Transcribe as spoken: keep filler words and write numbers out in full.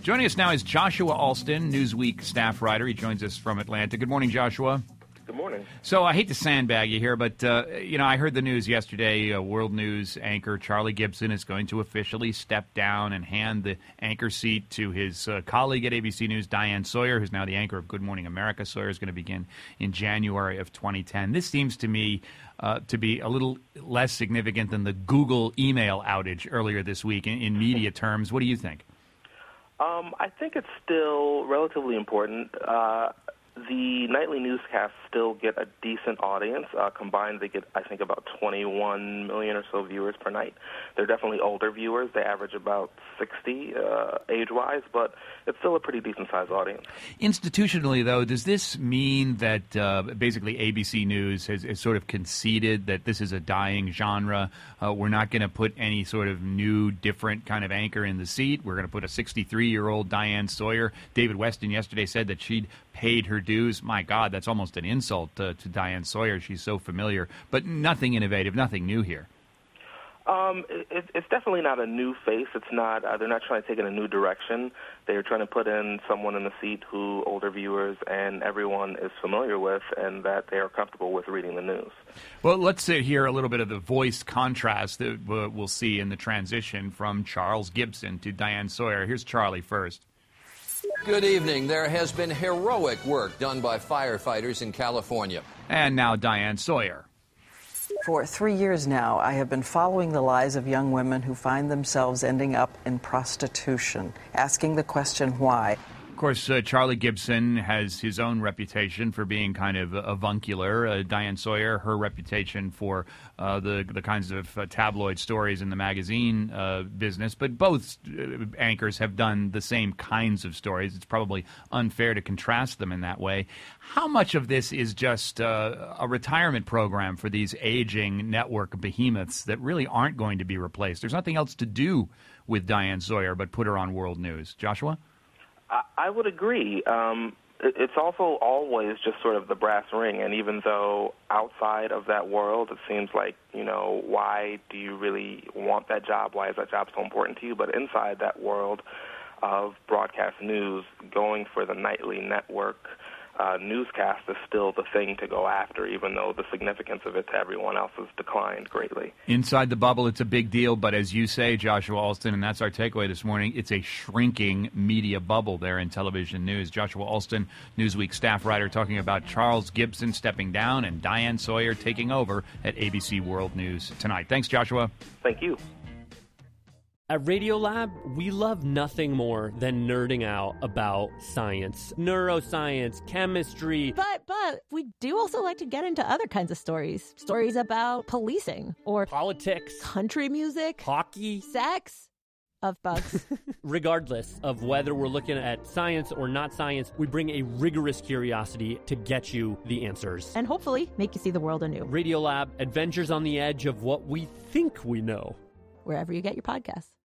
Joining us now is Joshua Alston, Newsweek staff writer. He joins us from Atlanta. Good morning, Joshua. Good morning. So I hate to sandbag you here, but, uh, you know, I heard the news yesterday. Uh, World News anchor Charlie Gibson is going to officially step down and hand the anchor seat to his uh, colleague at A B C News, Diane Sawyer, who's now the anchor of Good Morning America. Sawyer is going to begin in January of twenty ten. This seems to me uh, to be a little less significant than the Google email outage earlier this week in, in media terms. What do you think? Um, I think it's still relatively important. Uh, The nightly newscasts still get a decent audience. Uh, combined, they get, I think, about twenty-one million or so viewers per night. They're definitely older viewers. They average about sixty uh, age-wise, but it's still a pretty decent-sized audience. Institutionally, though, does this mean that uh, basically A B C News has, has sort of conceded that this is a dying genre? Uh, we're not going to put any sort of new, different kind of anchor in the seat. We're going to put a sixty-three-year-old Diane Sawyer. David Weston yesterday said that she'd paid her dues. My God, that's almost an insult to, to Diane Sawyer. She's so familiar. But nothing innovative, nothing new here. Um, it, it's definitely not a new face. It's not. Uh, they're not trying to take in a new direction. They're trying to put in someone in the seat who older viewers and everyone is familiar with, and that they are comfortable with reading the news. Well, let's uh, hear a little bit of the voice contrast that uh, we'll see in the transition from Charles Gibson to Diane Sawyer. Here's Charlie first. Good evening. There has been heroic work done by firefighters in California. And now Diane Sawyer. For three years now, I have been following the lives of young women who find themselves ending up in prostitution, asking the question why. Of course, uh, Charlie Gibson has his own reputation for being kind of avuncular. Uh, Diane Sawyer, her reputation for uh, the the kinds of uh, tabloid stories in the magazine uh, business. But both uh, anchors have done the same kinds of stories. It's probably unfair to contrast them in that way. How much of this is just uh, a retirement program for these aging network behemoths that really aren't going to be replaced? There's nothing else to do with Diane Sawyer but put her on World News. Joshua? I would agree. Um, it's also always just sort of the brass ring, and even though outside of that world it seems like, you know, why do you really want that job? Why is that job so important to you? But inside that world of broadcast news, going for the nightly network uh, newscast is still the thing to go after, even though the significance of it to everyone else has declined greatly. Inside the bubble, it's a big deal, but as you say, Joshua Alston, and that's our takeaway this morning, it's a shrinking media bubble there in television news. Joshua Alston, Newsweek staff writer, talking about Charles Gibson stepping down and Diane Sawyer taking over at A B C World News tonight. Thanks, Joshua. Thank you. At Radiolab, we love nothing more than nerding out about science, neuroscience, chemistry. But, but, we do also like to get into other kinds of stories. Stories about policing or politics, country music, hockey, sex, of bugs. Regardless of whether we're looking at science or not science, we bring a rigorous curiosity to get you the answers. And hopefully make you see the world anew. Radiolab, adventures on the edge of what we think we know. Wherever you get your podcasts.